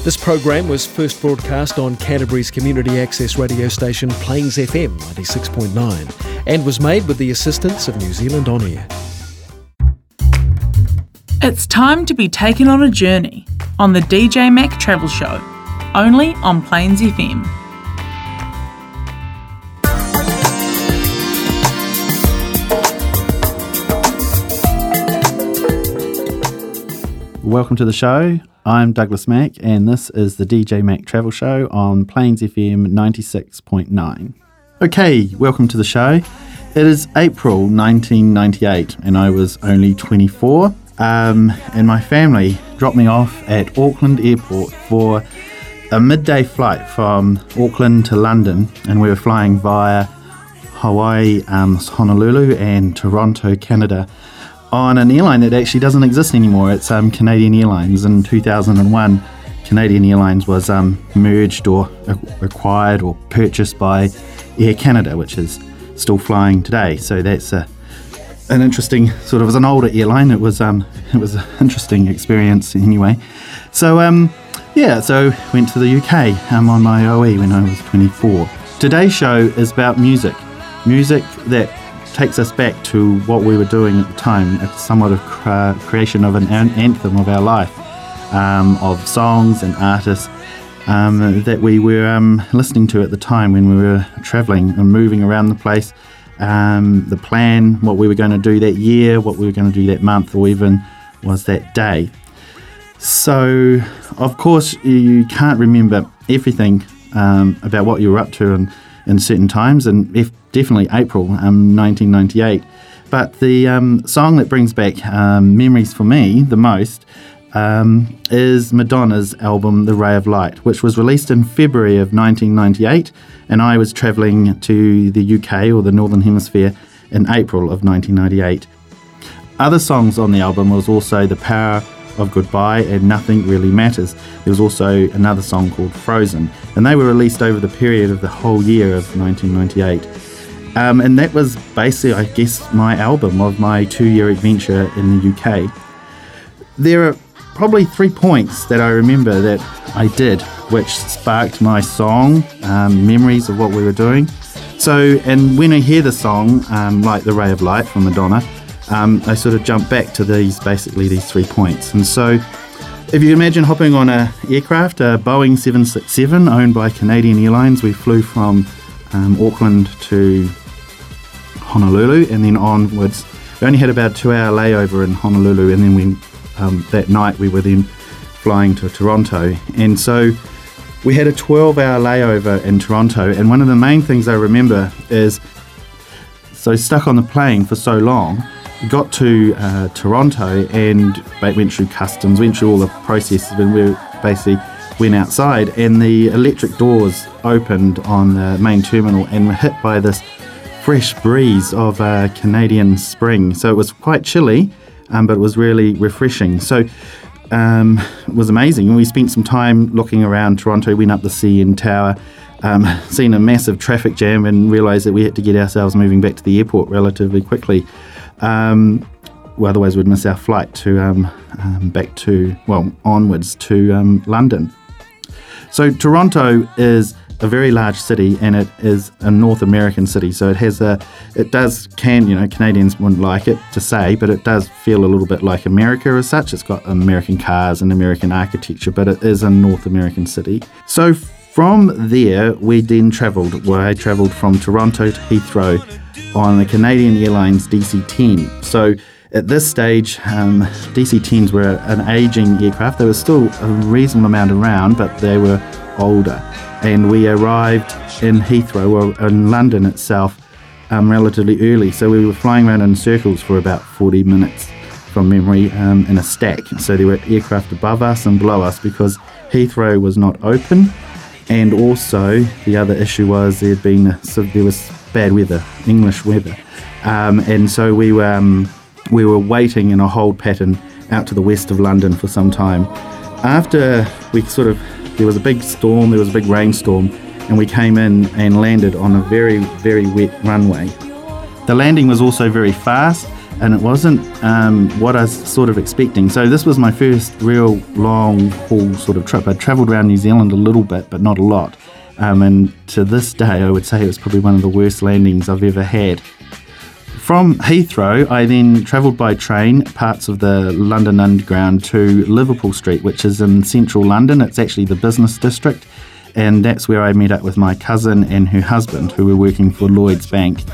This program was first broadcast on Canterbury's community access radio station Plains FM 96.9 and was made with the assistance of New Zealand On Air. It's time to be taken on a journey on the DJ Mac Travel Show, only on Plains FM. Welcome to the show. I'm Douglas Mack, and this is the DJ Mac Travel Show on Plains FM 96.9. Okay, welcome to the show. It is April 1998, and I was only 24. And my family dropped me off at Auckland Airport for a midday flight from Auckland to London, and we were flying via Hawaii, Honolulu and Toronto, Canada, on an airline that actually doesn't exist anymore. It's Canadian Airlines. In 2001, Canadian Airlines was merged or acquired or purchased by Air Canada, which is still flying today. So that's an interesting sort of, as an older airline, it was an interesting experience anyway. So so went to the UK on my OE when I was 24. Today's show is about music that takes us back to what we were doing at the time. It's somewhat of creation of an anthem of our life, of songs and artists that we were listening to at the time when we were travelling and moving around the place. The plan, what we were going to do that year, what we were going to do that month, or even was that day. So, of course, you can't remember everything about what you were up to in certain times, and definitely April 1998. But the song that brings back memories for me the most is Madonna's album The Ray of Light, which was released in February of 1998, and I was travelling to the UK, or the Northern Hemisphere, in April of 1998. Other songs on the album was also The Power of Goodbye and Nothing Really Matters. There was also another song called Frozen, and they were released over the period of the whole year of 1998. And that was basically, I guess, my album of my 2-year adventure in the UK. There are probably 3 points that I remember that I did, which sparked my song, memories of what we were doing. So, and when I hear the song, like The Ray of Light from Madonna, I sort of jump back to these 3 points. And so, if you imagine hopping on an aircraft, a Boeing 767 owned by Canadian Airlines, we flew from Auckland to Honolulu and then onwards. We only had about a 2-hour layover in Honolulu, and then that night we were then flying to Toronto. And so we had a 12-hour layover in Toronto, and one of the main things I remember is, so stuck on the plane for so long, got to Toronto and went through customs, went through all the processes, and we basically went outside, and the electric doors opened on the main terminal and were hit by this fresh breeze of Canadian spring. So it was quite chilly, but it was really refreshing. So it was amazing. And we spent some time looking around Toronto, went up the CN Tower, seen a massive traffic jam, and realised that we had to get ourselves moving back to the airport relatively quickly. Otherwise we'd miss our flight to onwards to London. So Toronto is a very large city, and it is a North American city. So it has Canadians wouldn't like it to say, but it does feel a little bit like America as such. It's got American cars and American architecture, but it is a North American city. So from there, we then I travelled from Toronto to Heathrow on the Canadian Airlines DC-10. So at this stage, DC-10s were an ageing aircraft. They were still a reasonable amount around, but they were older. And we arrived in Heathrow, or in London itself, relatively early. So we were flying around in circles for about 40 minutes from memory in a stack. So there were aircraft above us and below us because Heathrow was not open. And also the other issue was there was bad weather, English weather. And so we were waiting in a hold pattern out to the west of London for some time. After there was a big storm, there was a big rainstorm, and we came in and landed on a very, very wet runway. The landing was also very fast, and it wasn't what I was sort of expecting. So this was my first real long haul sort of trip. I'd travelled around New Zealand a little bit, but not a lot. And to this day, I would say it was probably one of the worst landings I've ever had. From Heathrow, I then travelled by train parts of the London Underground to Liverpool Street, which is in central London. It's actually the business district, and that's where I met up with my cousin and her husband, who were working for Lloyds Bank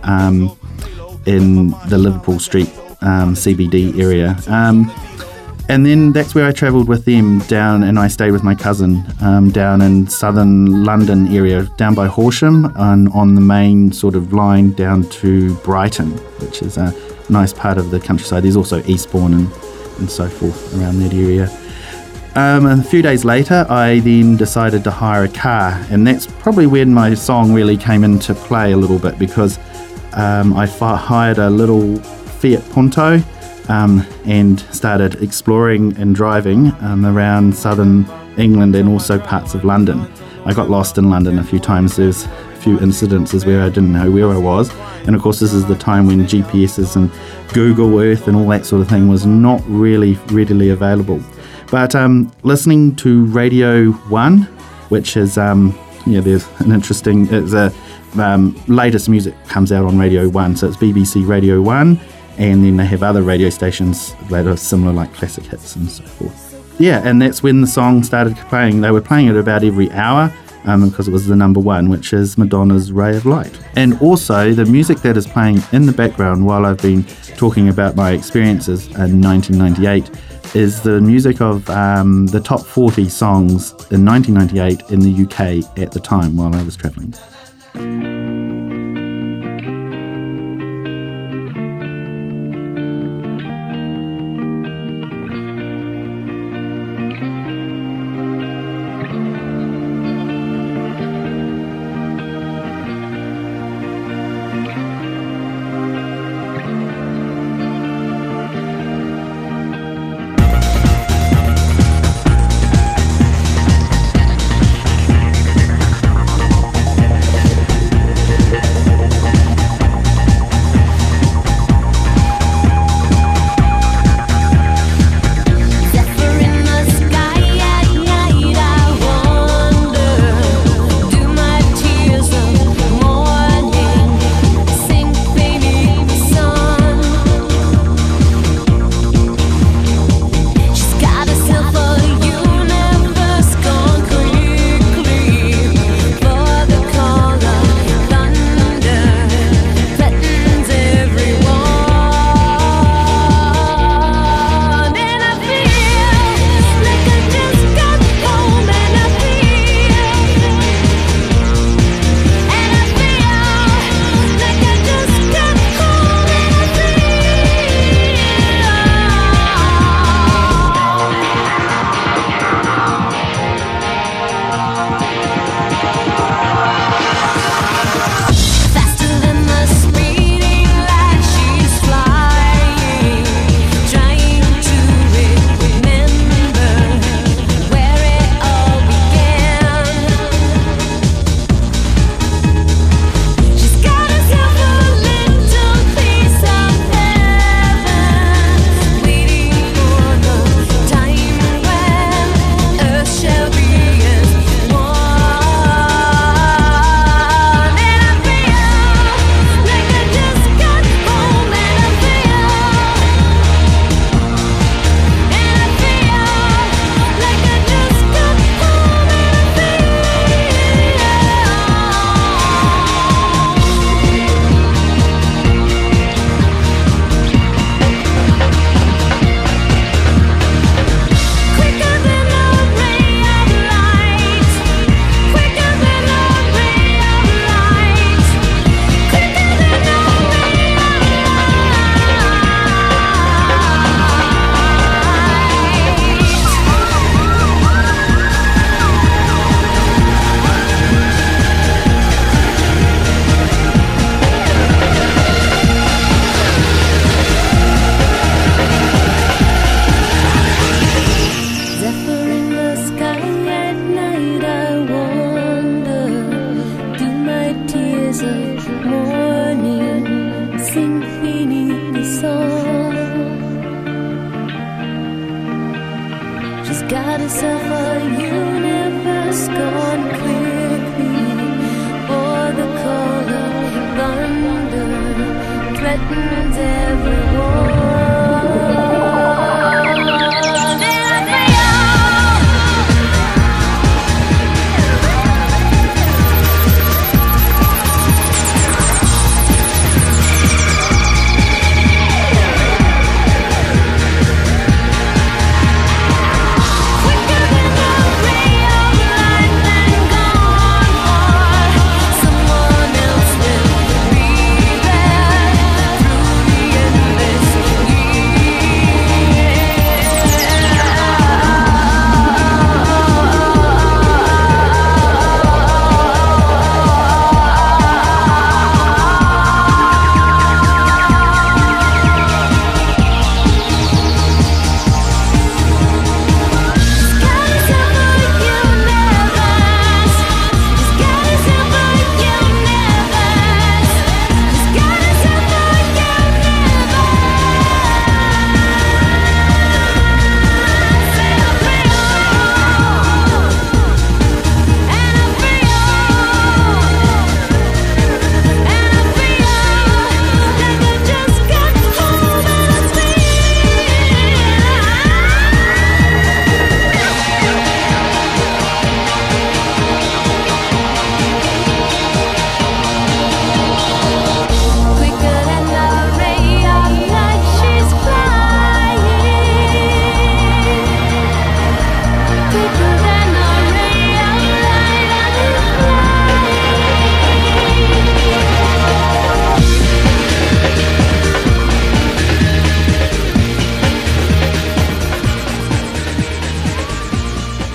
in the Liverpool Street CBD area. And then that's where I travelled with them down, and I stayed with my cousin down in southern London area, down by Horsham, on the main sort of line down to Brighton, which is a nice part of the countryside. There's also Eastbourne and so forth around that area. And a few days later, I then decided to hire a car, and that's probably when my song really came into play a little bit, because I hired a little Fiat Punto and started exploring and driving around southern England and also parts of London. I got lost in London a few times. There's a few incidences where I didn't know where I was, and of course this is the time when GPSs and Google Earth and all that sort of thing was not really readily available. But listening to Radio 1, which is there's an interesting, it's a latest music comes out on Radio 1, so it's BBC Radio 1, and then they have other radio stations that are similar, like Classic Hits and so forth. Yeah, and that's when the song started playing. They were playing it about every hour because it was the number one, which is Madonna's Ray of Light. And also the music that is playing in the background while I've been talking about my experiences in 1998 is the music of the top 40 songs in 1998 in the UK at the time while I was travelling.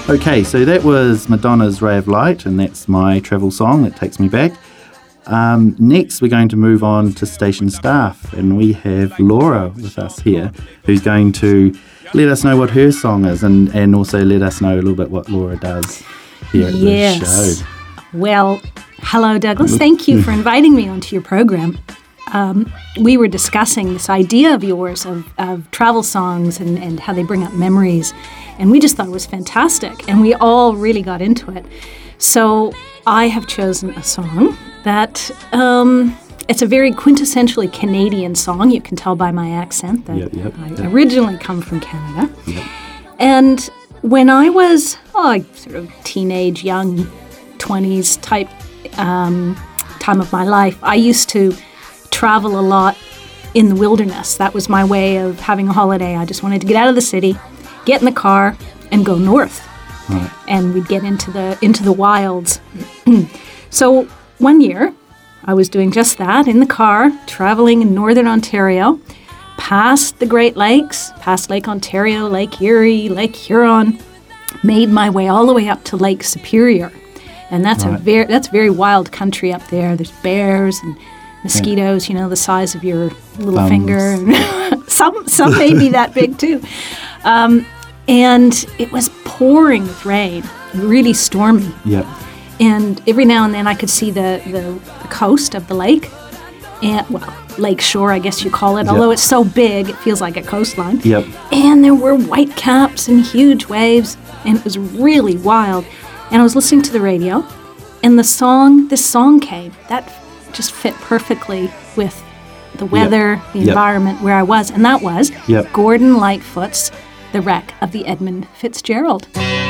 Okay, so that was Madonna's Ray of Light, and that's my travel song that takes me back. Next, we're going to move on to station staff, and we have Laura with us here, who's going to let us know what her song is, and also let us know a little bit what Laura does here at the show. Well, hello, Douglas. Thank you for inviting me onto your program. We were discussing this idea of yours of travel songs and how they bring up memories, and we just thought it was fantastic, and we all really got into it. So I have chosen a song that it's a very quintessentially Canadian song. You can tell by my accent that I originally come from Canada. Yep. And when I was sort of teenage, young 20s type time of my life, I used to travel a lot in the wilderness. That was my way of having a holiday. I just wanted to get out of the city, get in the car, and go north. Right. And we'd get into the wilds. So one year, I was doing just that in the car, traveling in northern Ontario, past the Great Lakes, past Lake Ontario, Lake Erie, Lake Huron, made my way all the way up to Lake Superior. And that's very wild country up there. There's bears and mosquitoes, the size of your little finger. some may be that big too. And it was pouring with rain, really stormy. Yep. And every now and then I could see the coast of the lake, and lake shore, I guess you call it. Yep. Although it's so big, it feels like a coastline. Yep. And there were white caps and huge waves, and it was really wild. And I was listening to the radio, and this song came that just fit perfectly with the weather, the environment where I was, and that was Gordon Lightfoot's "The Wreck of the Edmund Fitzgerald."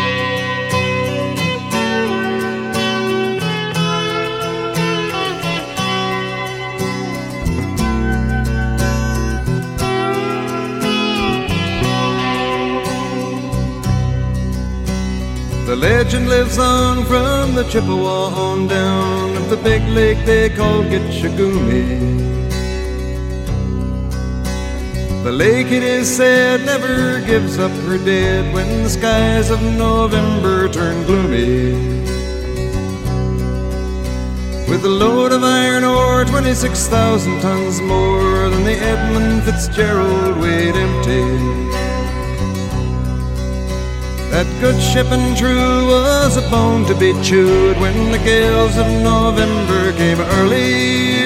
The legend lives on from the Chippewa on down of the big lake they call Gitchagumi. The lake, it is said, never gives up her dead when the skies of November turn gloomy. With a load of iron ore, 26,000 tons more than the Edmund Fitzgerald weighed empty. That good ship and true was a bone to be chewed when the gales of November came early.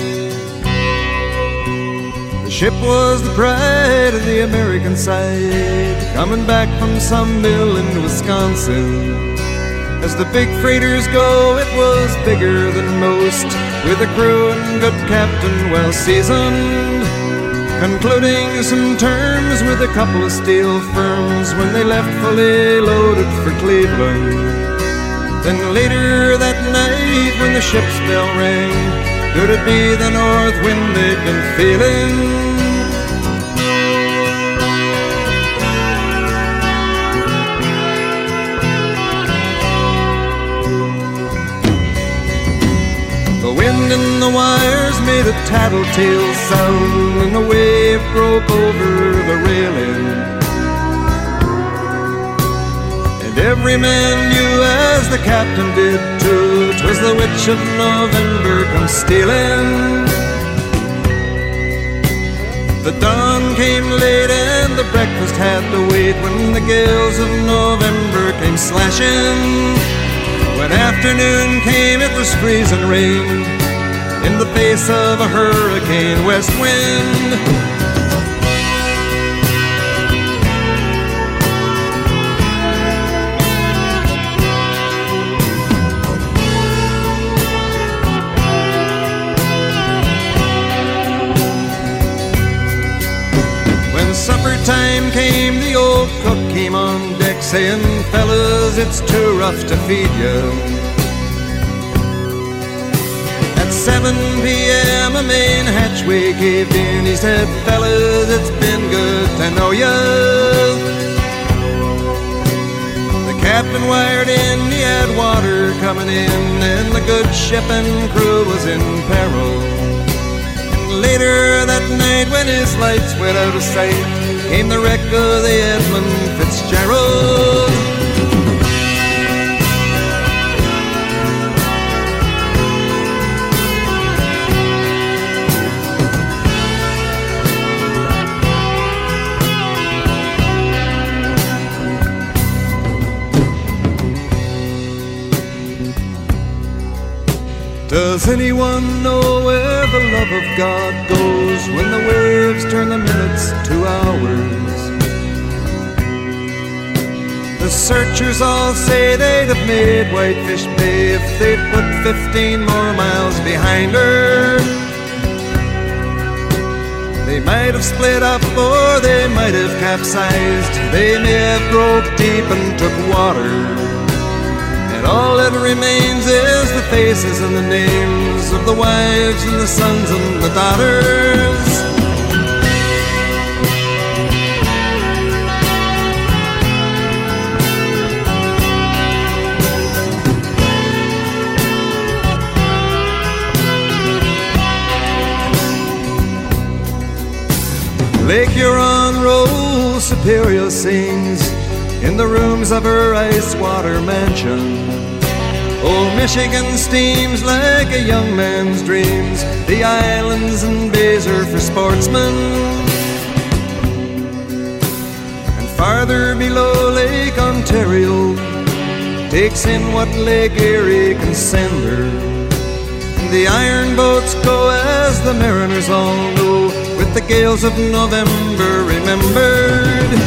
The ship was the pride of the American side, coming back from some mill in Wisconsin. As the big freighters go, it was bigger than most, with a crew and good captain well seasoned, concluding some terms with a couple of steel firms when they left fully loaded for Cleveland. Then later that night when the ship's bell rang, could it be the north wind they'd been feeling? The wind in the wires made a tattletale sound, and the wave broke over the railing. And every man knew, as the captain did too, 'twas the witch of November come stealing. The dawn came late and the breakfast had to wait when the gales of November came slashing. When afternoon came, it was freezing rain in the face of a hurricane west wind. When supper time came, the old cook came on deck saying, "Fellas, it's too rough to feed you." At 7 p.m. a main hatchway caved in. He said, "Fellas, it's been good to know ya." The captain wired in, he had water coming in, and the good ship and crew was in peril. And later that night, when his lights went out of sight, came the wreck of the Edmund Fitzgerald. Does anyone know where the love of God goes when the waves turn the minutes to hours? The searchers all say they'd have made Whitefish Bay if they'd put 15 more miles behind her. They might have split up or they might have capsized. They may have broke deep and took water. And all that remains is the faces and the names of the wives and the sons and the daughters. Lake Huron rolls, Superior sings in the rooms of her ice-water mansion. Old Michigan steams like a young man's dreams. The islands and bays are for sportsmen. And farther below, Lake Ontario takes in what Lake Erie can send her. The iron boats go, as the mariners all know, with the gales of November remembered.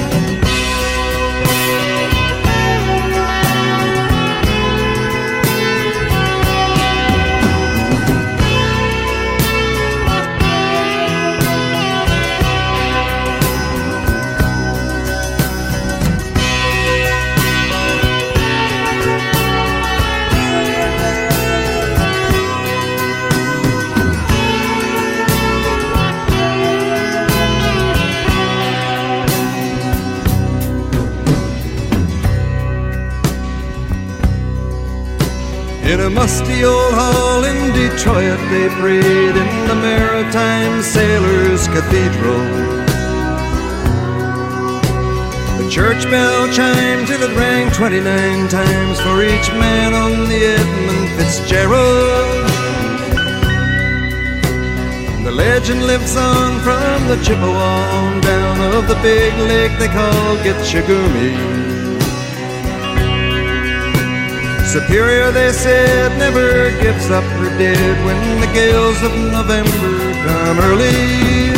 In a musty old hall in Detroit they prayed in the Maritime Sailors' Cathedral. The church bell chimed till it rang 29 times for each man on the Edmund Fitzgerald. The legend lives on from the Chippewa on down of the big lake they call Gitchagumi. Superior, they said, never gives up her dead when the gales of November come early.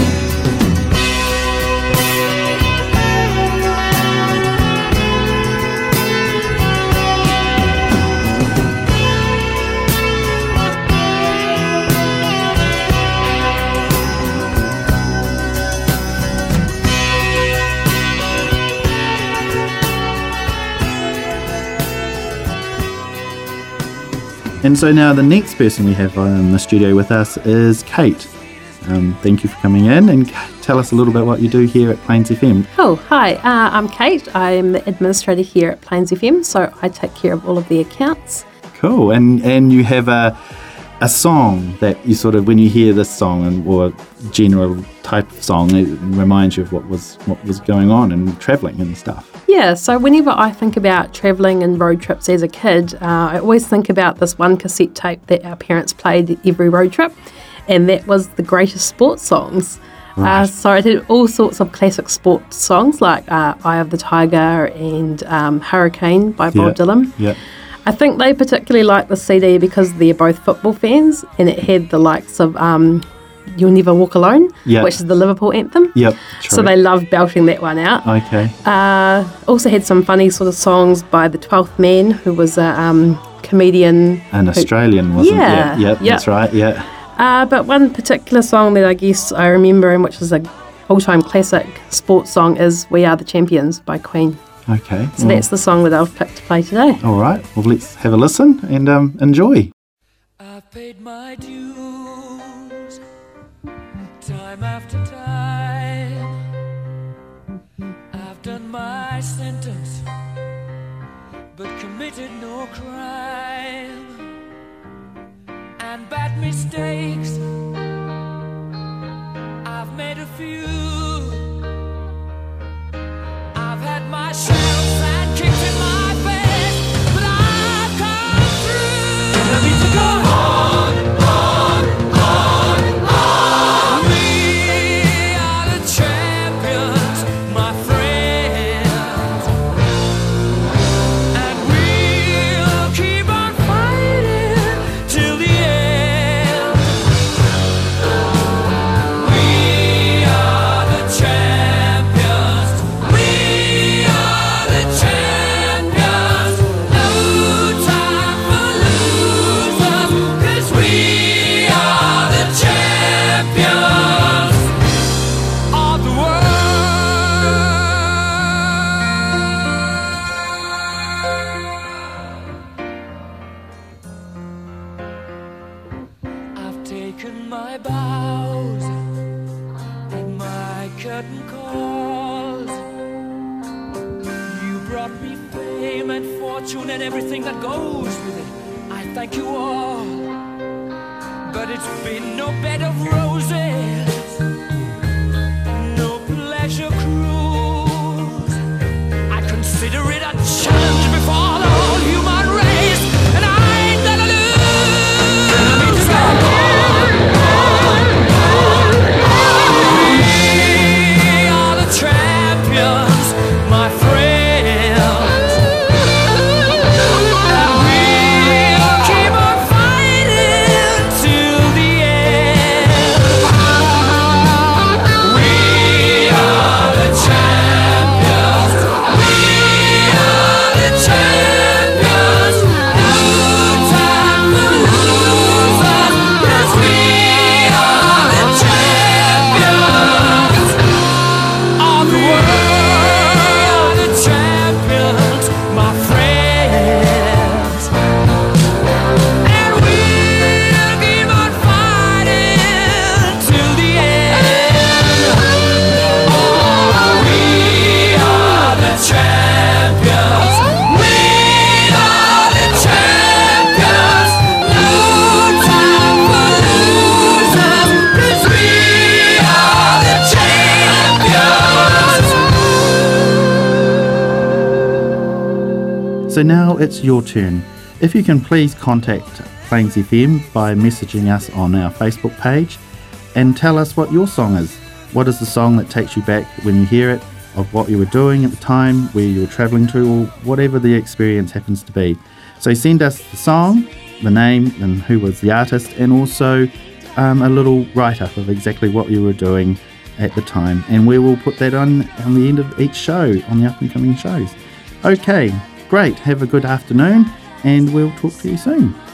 And so now the next person we have in the studio with us is Kate. Thank you for coming in, and tell us a little bit what you do here at Plains FM. Oh, hi, I'm Kate. I'm the administrator here at Plains FM, so I take care of all of the accounts. Cool, and you have a song that you sort of, when you hear this song or general type of song, it reminds you of what was going on and travelling and stuff. Yeah, so whenever I think about travelling and road trips as a kid, I always think about this one cassette tape that our parents played every road trip, and that was the greatest sports songs. Right. So I did all sorts of classic sports songs like Eye of the Tiger and Hurricane by Bob Dylan. Yeah. I think they particularly liked the CD because they're both football fans, and it had the likes of You'll Never Walk Alone, which is the Liverpool anthem. Yep. So they loved belting that one out. Okay. Also had some funny sort of songs by the 12th Man, who was a comedian. An Australian, wasn't it? Yeah, that's right, yeah. But one particular song that I guess I remember, and which is a all-time classic sports song, is We Are the Champions by Queen. Okay. So that's the song that I've picked to play today. All right. Well, let's have a listen and enjoy. I've paid my dues time after time. I've done my sentence, but committed no crime. And bad mistakes, I've made a few. I've had my share of sand kicked in my face, but I've come through. And I need to go on, on, on, on. We are the champions, my friends, and we'll keep on fighting till the end. darken my bows and my curtain calls. You brought me fame and fortune and everything that goes with it. I thank you all, but it's been no bed of roses, no pleasure cruise. I consider it a challenge before the whole human race, and I ain't gonna lose. We are the champions, my friends, and we'll keep on fighting till the end. We are the champions. We are the champions. No time for losers, 'cause we are the champions of the world. The champions, my friends, and we'll keep on fighting till the end. Oh, we are the champions. We are the champions. No time for losers, 'cause we are the champions. So now it's your turn. If you can please contact Plains FM by messaging us on our Facebook page and tell us what your song is. What is the song that takes you back when you hear it, of what you were doing at the time, where you were travelling to, or whatever the experience happens to be. So send us the song, the name and who was the artist, and also a little write-up of exactly what you were doing at the time, and we will put that on the end of each show on the up and coming shows. Okay, great. Have a good afternoon, and we'll talk to you soon.